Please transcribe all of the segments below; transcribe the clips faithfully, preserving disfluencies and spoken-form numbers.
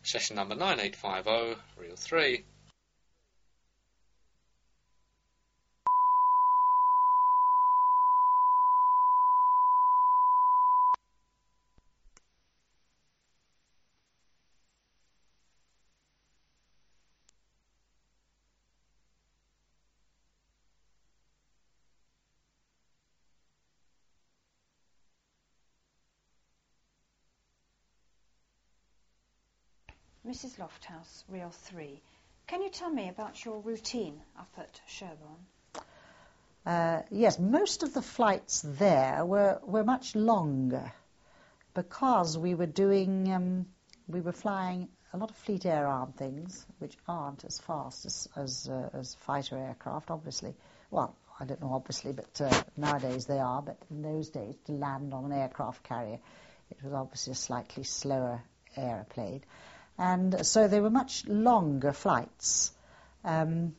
Session number nine eight five zero, reel three. Missus Lofthouse, reel three. Can you tell me about your routine up at Sherborne? Uh, yes, most of the flights there were, were much longer because we were doing, um, we were flying a lot of Fleet Air Arm things, which aren't as fast as as, uh, as fighter aircraft, obviously. Well, I don't know, obviously, but uh, nowadays they are. But in those days, to land on an aircraft carrier, it was obviously a slightly slower aeroplane. And so they were much longer flights, um,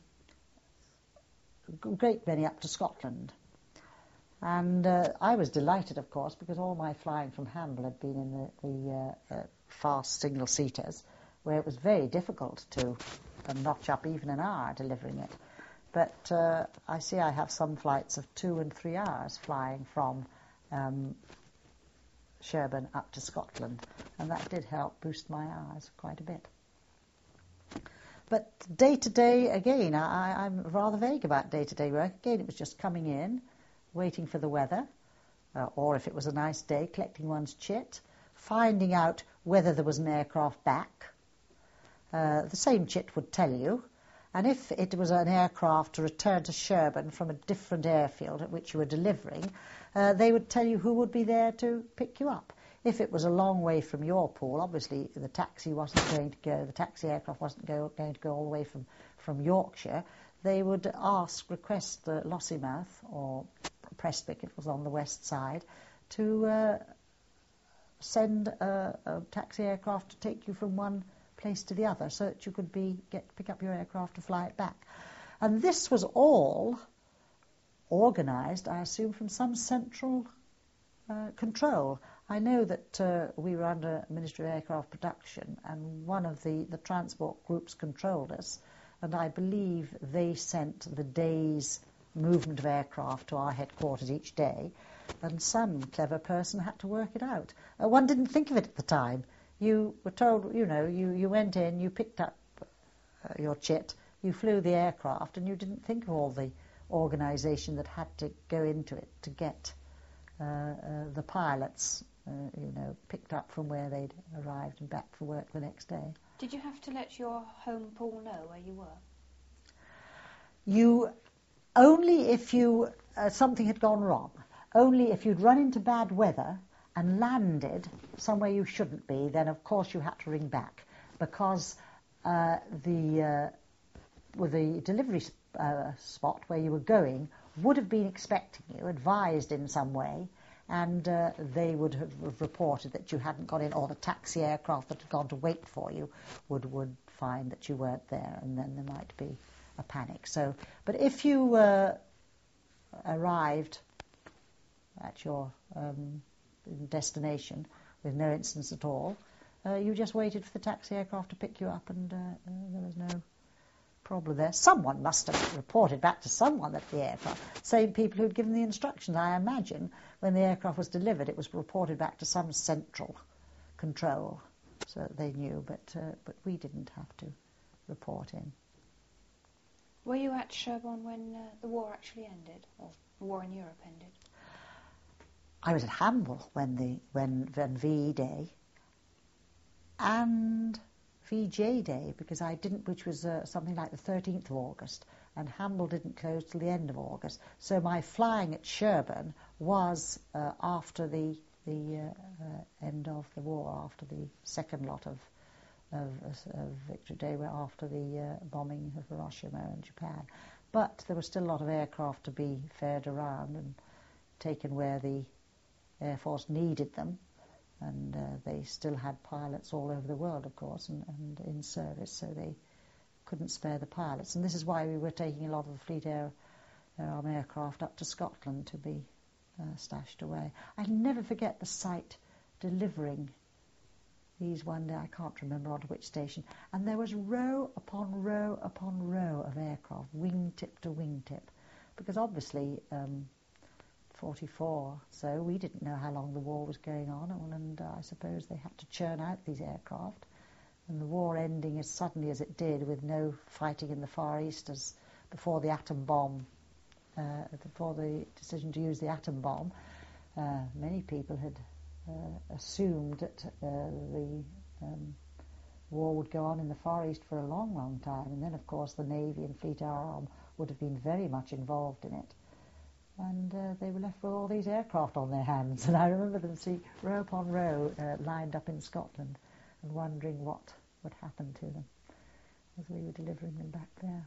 a great many up to Scotland. And uh, I was delighted, of course, because all my flying from Hamble had been in the, the uh, uh, fast single-seaters, where it was very difficult to uh, notch up even an hour delivering it. But uh, I see I have some flights of two and three hours flying from um, Sherborne up to Scotland, and that did help boost my hours quite a bit. But day-to-day, again, I, I'm rather vague about day-to-day work. Again, it was just coming in, waiting for the weather, uh, or if it was a nice day, collecting one's chit, finding out whether there was an aircraft back. Uh, the same chit would tell you, and if it was an aircraft to return to Sherborne from a different airfield at which you were delivering, uh, they would tell you who would be there to pick you up. If it was a long way from your pool, obviously the taxi wasn't going to go, the taxi aircraft wasn't go, going to go all the way from, from Yorkshire, they would ask, request the Lossiemouth or Prestwick, if it was on the west side, to uh, send a, a taxi aircraft to take you from one place to the other, so that you could be get pick up your aircraft to fly it back. And this was all organised, I assume, from some central uh, control. I know that uh, we were under Ministry of Aircraft Production, and one of the, the transport groups controlled us, and I believe they sent the day's movement of aircraft to our headquarters each day, and some clever person had to work it out. Uh, one didn't think of it at the time. You were told, you know, you, you went in, you picked up uh, your chit, you flew the aircraft, and you didn't think of all the organisation that had to go into it to get uh, uh, the pilots, uh, you know, picked up from where they'd arrived and back for work the next day. Did you have to let your home pool know where you were? You only if you uh, something had gone wrong. Only if you'd run into bad weather and landed somewhere you shouldn't be, then of course you had to ring back, because uh, the uh, well, the delivery uh, spot where you were going would have been expecting you, advised in some way, and uh, they would have reported that you hadn't got in, or the taxi aircraft that had gone to wait for you would would find that you weren't there, and then there might be a panic. So, but if you uh, arrived at your um, destination with no incidents at all, uh, you just waited for the taxi aircraft to pick you up, and uh, uh, there was no problem there. Someone must have reported back to someone at the aircraft, same people who'd given the instructions. I imagine when the aircraft was delivered, it was reported back to some central control, so that they knew, but uh, but we didn't have to report in. Were you at Sherborne when uh, the war actually ended, or the war in Europe ended? I was at Hamble when the when, when V E Day and V J Day, because I didn't, which was uh, something like the thirteenth of August, and Hamble didn't close till the end of August. So my flying at Sherborne was uh, after the the uh, uh, end of the war, after the second lot of of, of Victory Day, after the uh, bombing of Hiroshima and Japan. But there was still a lot of aircraft to be ferried around and taken where the Air Force needed them, and uh, they still had pilots all over the world, of course, and, and in service, so they couldn't spare the pilots. And this is why we were taking a lot of the Fleet Air, Air Arm aircraft up to Scotland to be uh, stashed away. I'll never forget the sight delivering overseas one day, I can't remember onto which station, and there was row upon row upon row of aircraft, wingtip to wingtip, because obviously um, forty-four, so we didn't know how long the war was going on, and uh, I suppose they had to churn out these aircraft, and the war ending as suddenly as it did, with no fighting in the Far East as before the atom bomb, uh, before the decision to use the atom bomb, uh, many people had uh, assumed that uh, the um, war would go on in the Far East for a long, long time, and then of course the Navy and Fleet Air Arm would have been very much involved in it. And uh, they were left with all these aircraft on their hands. And I remember them see row upon row uh, lined up in Scotland and wondering what would happen to them as we were delivering them back there.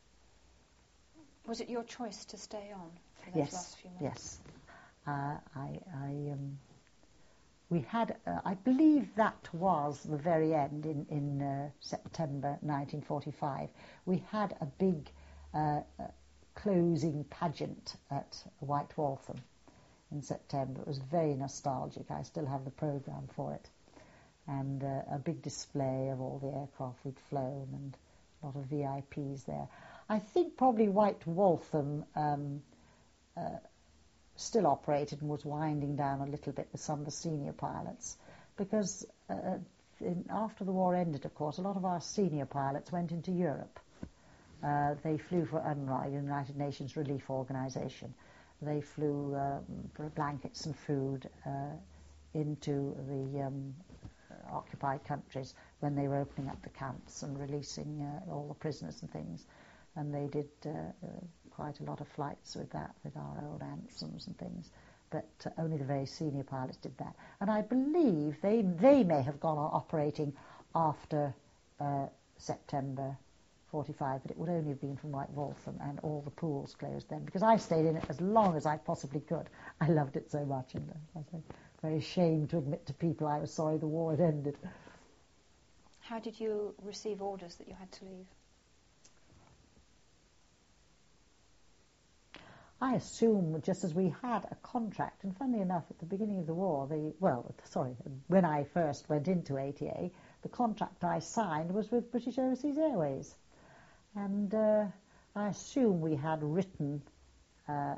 Was it your choice to stay on for those Yes, last few months? yes. Uh, I, I, um, we had, uh, I believe that was the very end in, in uh, September nineteen forty-five. We had a big uh, uh, closing pageant at White Waltham in September. It was very nostalgic. I still have the programme for it. And uh, a big display of all the aircraft we'd flown and a lot of V I Ps there. I think probably White Waltham um, uh, still operated and was winding down a little bit with some of the senior pilots, because uh, in, after the war ended, of course, a lot of our senior pilots went into Europe. Uh, they flew for UNRWA, United Nations Relief Organization. They flew uh, blankets and food uh, into the um, occupied countries when they were opening up the camps and releasing uh, all the prisoners and things. And they did uh, uh, quite a lot of flights with that, with our old Ansoms and things. But uh, only the very senior pilots did that. And I believe they they may have gone on operating after uh, September forty-five, but it would only have been from White Waltham, and all the pools closed then, because I stayed in it as long as I possibly could. I loved it so much, and I was very ashamed to admit to people I was sorry the war had ended. How did you receive orders that you had to leave? I assume just as we had a contract, and funnily enough, at the beginning of the war, the well, sorry, when I first went into A T A, the contract I signed was with British Overseas Airways. And uh, I assume we had written uh,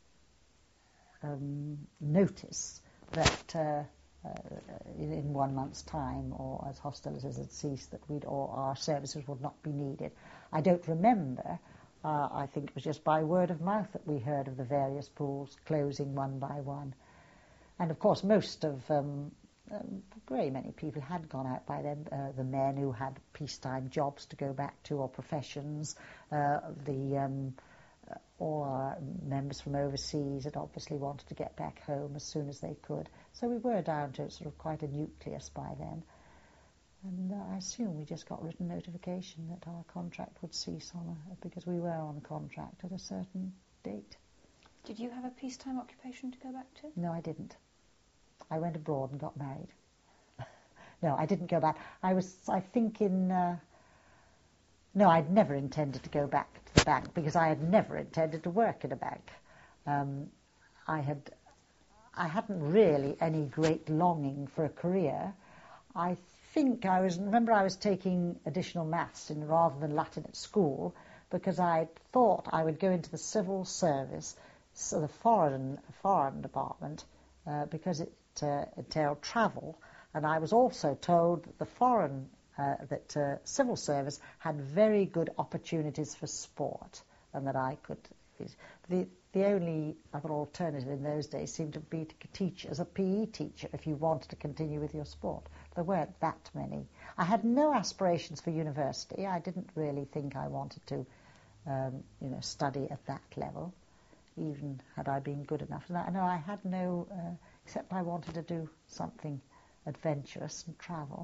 um, notice that uh, uh, in, in one month's time, or as hostilities had ceased, that we'd or our services would not be needed. I don't remember. Uh, I think it was just by word of mouth that we heard of the various pools closing one by one. And of course, most of um, Um, very many people had gone out by then. Uh, the men who had peacetime jobs to go back to, or professions. Uh, the um, uh, all our members from overseas had obviously wanted to get back home as soon as they could. So we were down to sort of quite a nucleus by then. And uh, I assume we just got written notification that our contract would cease on a, because we were on a contract at a certain date. Did you have a peacetime occupation to go back to? No, I didn't. I went abroad and got married. No, I didn't go back. I was, I think, in... Uh, no, I'd never intended to go back to the bank, because I had never intended to work in a bank. Um, I had, I hadn't really any great longing for a career. I think I was, remember I was taking additional maths in rather than Latin at school, because I thought I would go into the civil service, so the foreign, foreign department, uh, because it uh, entailed travel. And I was also told that the foreign, uh, that uh, civil service had very good opportunities for sport, and that I could. The the only other alternative in those days seemed to be to teach as a P E teacher if you wanted to continue with your sport. There weren't that many. I had no aspirations for university. I didn't really think I wanted to, um, you know, study at that level, even had I been good enough. And I, no, I had no, uh, except I wanted to do something adventurous and travel.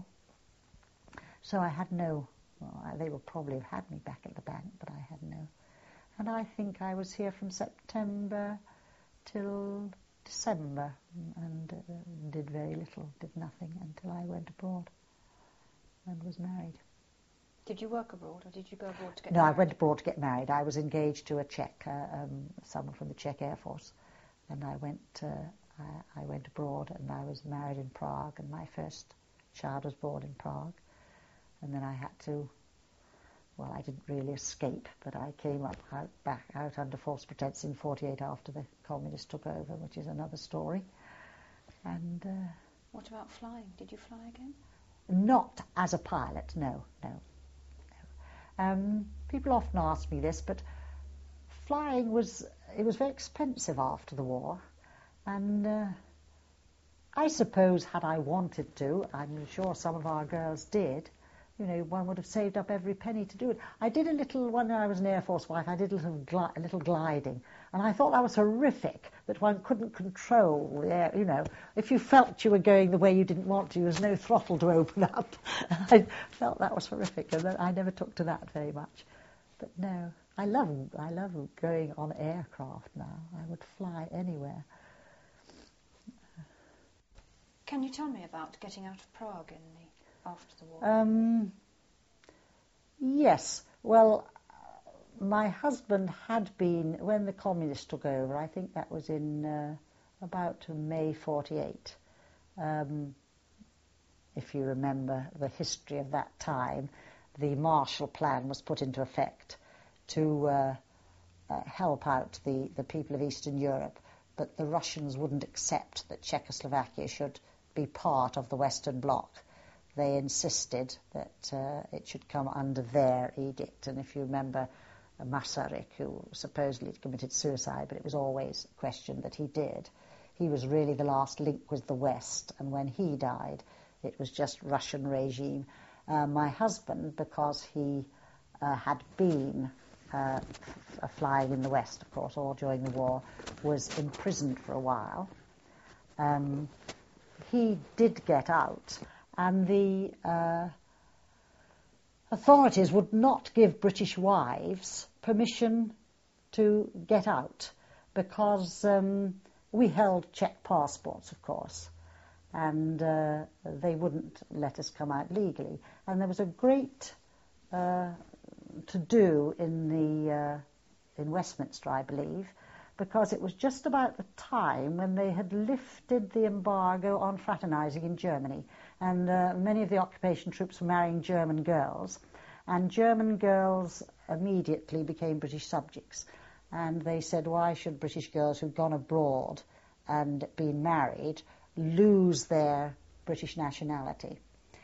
So I had no, well, they would probably have had me back at the bank, but I had no. And I think I was here from September till December, and uh, did very little, did nothing until I went abroad and was married. Did you work abroad, or did you go abroad to get no, married? No, I went abroad to get married. I was engaged to a Czech, uh, um, someone from the Czech Air Force, and I went uh, I, I went abroad, and I was married in Prague, and my first child was born in Prague. And then I had to, well, I didn't really escape, but I came up out, back out under false pretense in forty-eight after the communists took over, which is another story. And uh, what about flying? Did you fly again? Not as a pilot, no, no. no. Um, people often ask me this, but flying was, it was very expensive after the war. And uh, I suppose had I wanted to, I'm sure some of our girls did, you know, one would have saved up every penny to do it. I did a little, when I was an Air Force wife, I did a little, gli- a little gliding. And I thought that was horrific, that one couldn't control the air, you know. If you felt you were going the way you didn't want to, there was no throttle to open up. I felt that was horrific, and I never took to that very much. But no, I love, I love going on aircraft now. I would fly anywhere. Can you tell me about getting out of Prague in the after the war? Um, yes. Well, my husband had been, when the communists took over, I think that was in uh, about May forty-eight. Um, if you remember the history of that time, the Marshall Plan was put into effect to uh, uh, help out the, the people of Eastern Europe, but the Russians wouldn't accept that Czechoslovakia should be part of the Western Bloc. They insisted that uh, it should come under their edict. And if you remember uh, Masaryk, who supposedly committed suicide, but it was always questioned that he did, he was really the last link with the West. And when he died, it was just Russian regime. Uh, my husband, because he uh, had been uh, f- flying in the West, of course, all during the war, was imprisoned for a while. Um, he did get out. And the uh, authorities would not give British wives permission to get out because um, we held Czech passports, of course, and uh, they wouldn't let us come out legally. And there was a great uh, to-do in the uh, in Westminster, I believe, because it was just about the time when they had lifted the embargo on fraternizing in Germany. And uh, many of the occupation troops were marrying German girls, and German girls immediately became British subjects. And they said, why should British girls who'd gone abroad and been married lose their British nationality?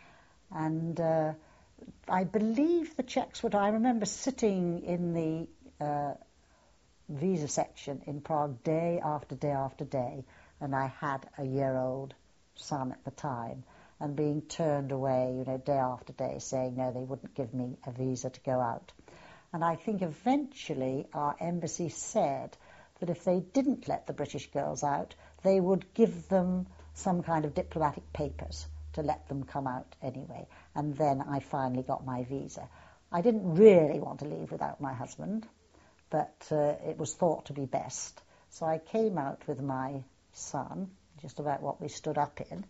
And uh, I believe the Czechs would, I remember sitting in the uh, visa section in Prague day after day after day, and I had a year-old son at the time, and being turned away, you know, day after day, saying no, they wouldn't give me a visa to go out. And I think eventually our embassy said that if they didn't let the British girls out, they would give them some kind of diplomatic papers to let them come out anyway. And then I finally got my visa. I didn't really want to leave without my husband, but uh, it was thought to be best. So I came out with my son, just about what we stood up in.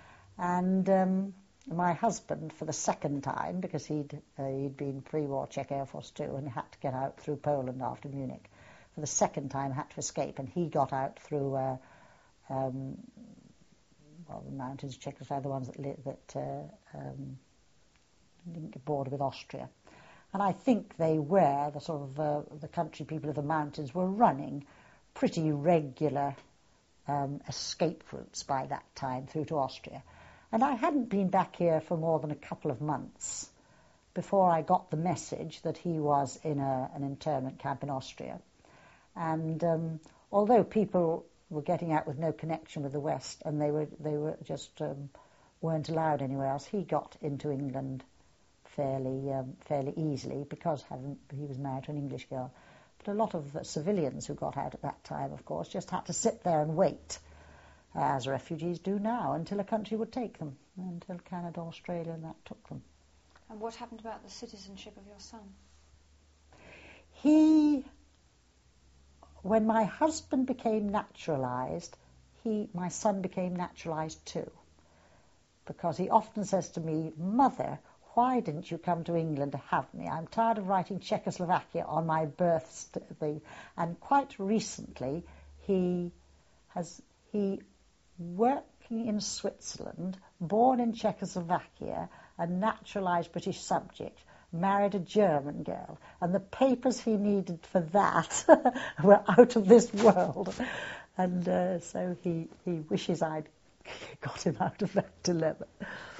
And um, my husband, for the second time, because he'd uh, he'd been pre-war Czech Air Force too, and had to get out through Poland after Munich, for the second time had to escape, and he got out through uh, um, well, the mountains of Czechoslovakia, the ones that li- that uh, um, didn't get border with Austria. And I think they were the sort of uh, the country people of the mountains were running pretty regular um, escape routes by that time through to Austria. And I hadn't been back here for more than a couple of months before I got the message that he was in a, an internment camp in Austria. And um, although people were getting out with no connection with the West, and they were they were just um, weren't allowed anywhere else, he got into England fairly um, fairly easily because having, he was married to an English girl. But a lot of uh, civilians who got out at that time, of course, just had to sit there and wait, as refugees do now, until a country would take them, until Canada, Australia, and that took them. And what happened about the citizenship of your son? He, when my husband became naturalised, he, my son became naturalised too, because he often says to me, Mother, why didn't you come to England to have me? I'm tired of writing Czechoslovakia on my birth thing. And quite recently, he has he worked working in Switzerland, born in Czechoslovakia, a naturalised British subject, married a German girl, and the papers he needed for that were out of this world. And uh, so he, he wishes I'd got him out of that dilemma.